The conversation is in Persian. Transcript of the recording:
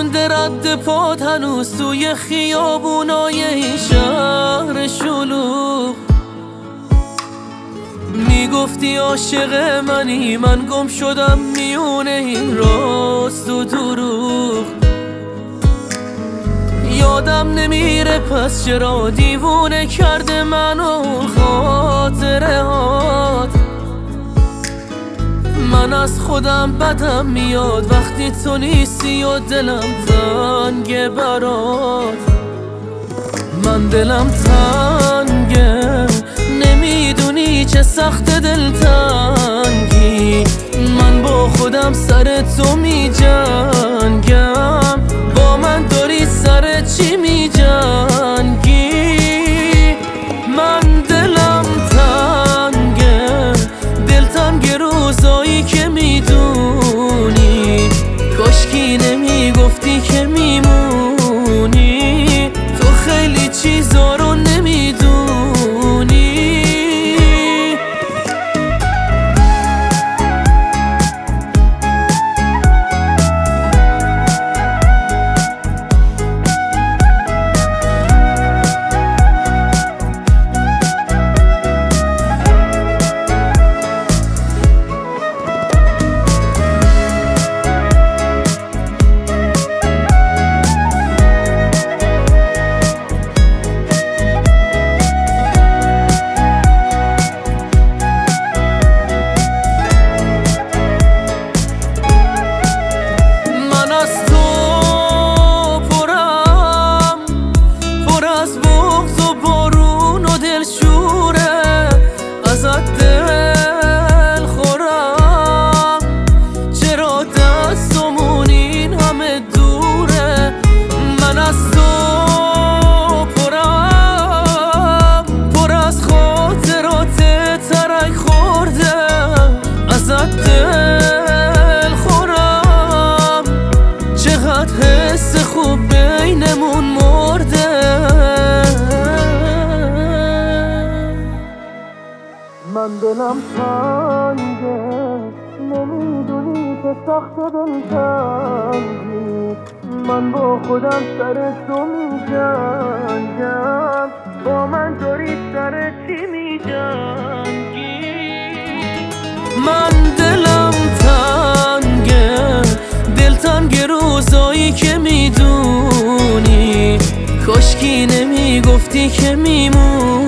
بند رد پات هنوز توی خیابونای این شهر شلوغ. میگفتی عاشق منی، من گم شدم میونه این راست و دروغ. یادم نمیره پس چرا دیوونه کرده منو خاطره هات. من از خودم بدم میاد وقتی تو نیستی و دلم تنگه برات. من دلم تنگه، نمیدونی چه سخت دلتنگی. من با خودم سر تو میجنگم، با من داری سر چی میجنگی؟ من دلم تنگه، دلتنگ روزایی که میدونی کاشکی نمیگفتی که میمونی. تو خیلی چیزا رو نمیدونی. دل خورم چقدر حس خوب بینمون مرده. من دلم تنگه، نمیدونی که سخت دلتنگی. من با خودم سر تو میجنگم، با من داری سر چی میجنگی؟ من دلم تنگه، دلتنگ روزایی که میدونی کاشکی نمیگفتی که میمونی.